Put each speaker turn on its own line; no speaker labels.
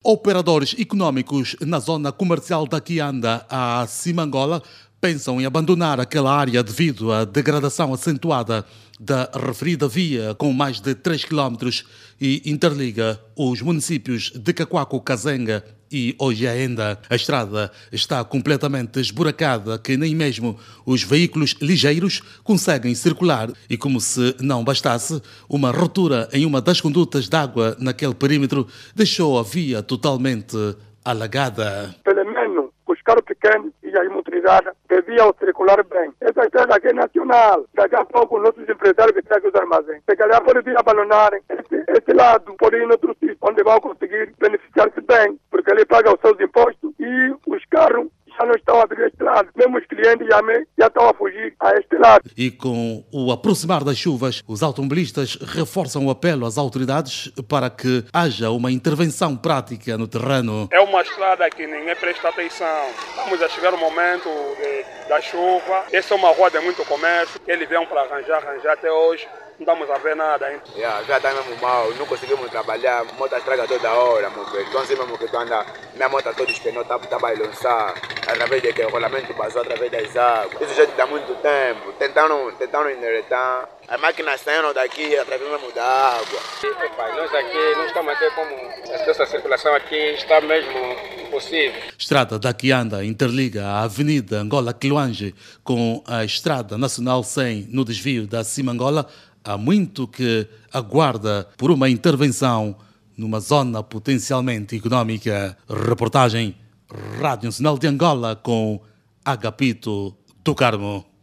Operadores econômicos na zona comercial da Quianda, a Simangola, pensam em abandonar aquela área devido à degradação acentuada da referida via com mais de 3 km e interliga os municípios de Cacoaco, Kazenga e Oiaenda. A estrada está completamente esburacada que nem mesmo os veículos ligeiros conseguem circular e, como se não bastasse, uma ruptura em uma das condutas de água naquele perímetro deixou a via totalmente alagada.
Pelo menos os carros pequenos e as motorizadas deviam circular bem. Essa estrada aqui é nacional. Daqui a pouco nossos empresários que têm os armazéns, se calhar podem vir abandonar esse lado, podem ir em outro sítio, onde vão conseguir beneficiar-se bem, porque ele paga os seus impostos e os carros já não estão a vir a este lado. Mesmo os clientes já estão a fugir a este lado.
E com o aproximar das chuvas, os automobilistas reforçam o apelo às autoridades para que haja uma intervenção prática no terreno.
É uma estrada que ninguém presta atenção. Estamos a chegar o momento da chuva. Essa é uma rua de muito comércio. Eles vêm para arranjar até hoje. Não estamos a ver nada ainda.
Já está mesmo mal, não conseguimos trabalhar, a moto estraga toda hora, então assim mesmo que tu anda, minha moto toda os pneus está a balançar, através de que o rolamento passou através das águas. Isso já dá muito tempo, tentaram endireitar, as máquinas saíram daqui através mesmo da água.
Nós aqui não estamos a ver como essa circulação aqui está mesmo impossível.
Estrada da Quianda interliga a Avenida Angola-Quiluange com a Estrada Nacional 100 no desvio da Simangola. Há muito que aguarda por uma intervenção numa zona potencialmente económica. Reportagem Rádio Nacional de Angola com Agapito do Carmo.